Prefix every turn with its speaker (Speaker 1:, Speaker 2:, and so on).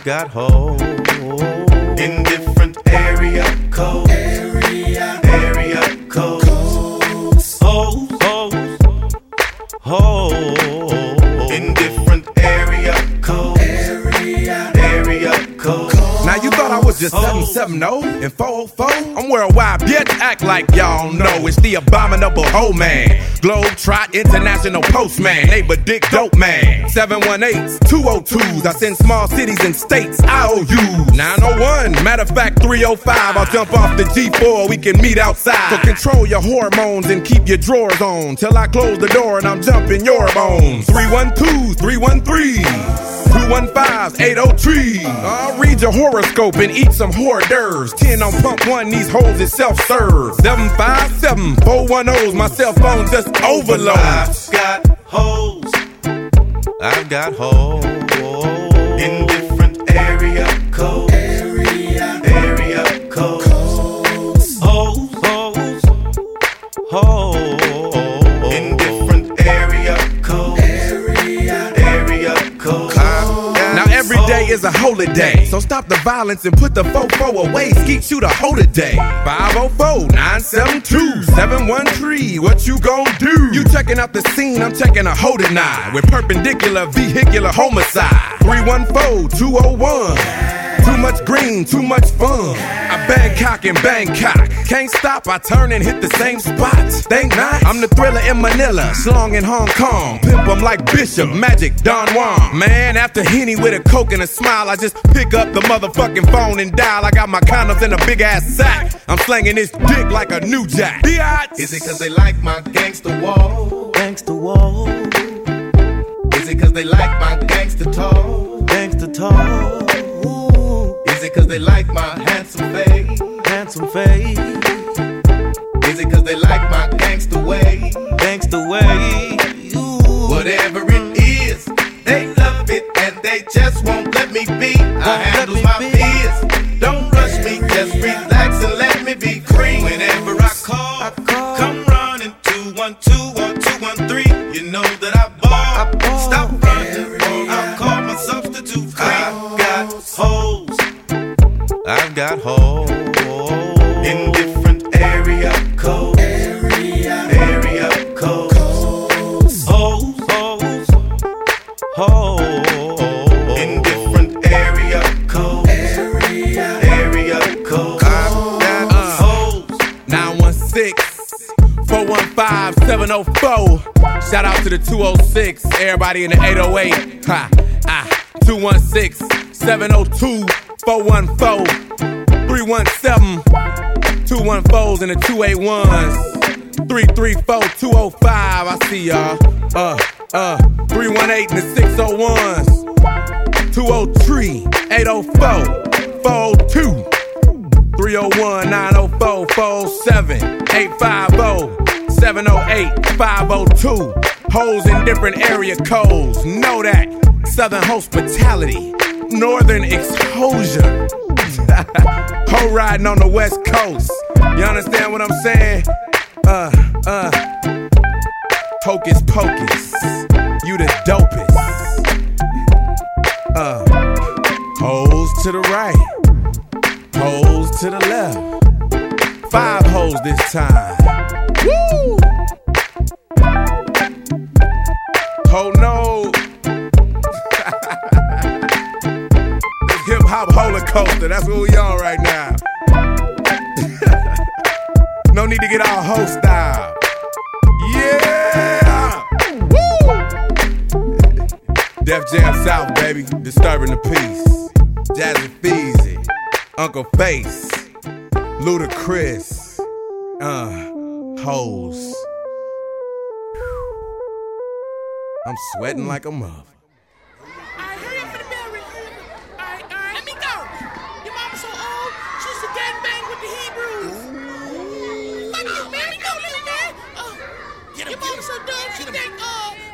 Speaker 1: I've got hoes in different area codes. Area codes. Hoes, hoes, hoes in different area codes. Area codes.
Speaker 2: Now you thought I was just 770 and 404? I'm worldwide, bitch, act like y'all know. It's the abominable hoe man, Globetrot International Postman, neighbor dick dope man. 718s, 202s, I send small cities and states IOUs. 901, matter of fact 305, I'll jump off the G4, we can meet outside. So control your hormones and keep your drawers on till I close the door and I'm jumping your bones. 312s, 313s, 215s, 803. I'll read your horoscope and eat some hors d'oeuvres. 10 on pump 1, these hoes is self-serve. 757 410s, my cell phone just overloads.
Speaker 1: I've got hoes. I've got hoes in different area codes. Area codes. Hoes, hoes, hoes in different area codes. Area codes.
Speaker 2: Now every day is a holiday, so stop the violence and put the fofo away. Skeet shoot a hoe today. 504-972-713. What you gon' do? You checking out the scene, I'm checking a hoe tonight with perpendicular vehicular homicide. 314-201. Too much green, too much fun. I Bangkok and Bangkok. Can't stop, I turn and hit the same spot. Think not? I'm the thriller in Manila, slong in Hong Kong. Pimp 'em like Bishop, Magic, Don Juan. Man, after Henny with a coke and a smile, I just pick up the motherfucking phone and dial. I got my condoms in a big ass sack. I'm slanging this dick like a new jack. Biatch.
Speaker 1: Is it cause they like my gangster wall?
Speaker 3: Gangsta wall,
Speaker 1: Is it cause they like my gangster talk?
Speaker 3: gangsta talk,
Speaker 1: Is it cause they like my handsome face?
Speaker 3: handsome face,
Speaker 1: Is it cause they like my gangster way?
Speaker 3: gangsta way.
Speaker 1: Whatever it is, they love it and they just won't let me be. I handle my fears. Don't rush me, just relax and let me be free. Whenever I call, come running 212 or 213. You know that I ball. Stop running, or I'll call my substitute free. I've got hoes in different area codes. Area codes. Hoes, hoes, hoes in different area codes. Area codes.
Speaker 2: I've got
Speaker 1: hoes.
Speaker 2: 916-415-704. Shout out to the 206, everybody in the 808. 216-702-414, 317, 214s and the 281s, 334-205. I see y'all. 318 and the 601s, 203-804, 402, 301-904-47, 850-708-502. Hoes in different area codes. Know that. Southern hospitality, northern exposure. Hoe riding on the west coast. You understand what I'm saying? Hocus pocus, you the dopest. Hoes to the right, hoes to the left. 5 hoes this time. Woo! Ho no. Hip hop holocaust, that's what we on right now. No need to get all hoe style. Yeah! Woo! Def Jam South, baby, disturbing the peace. Jazzy Feezy, Uncle Face, Ludacris, hoes. I'm sweating like a mother.
Speaker 4: Hurry up for the bell ring. Alright, let me go. Your mama so old, she used to gangbang with the Hebrews. Fuck you, man. Let me go, little man. Your mama so dumb, she think,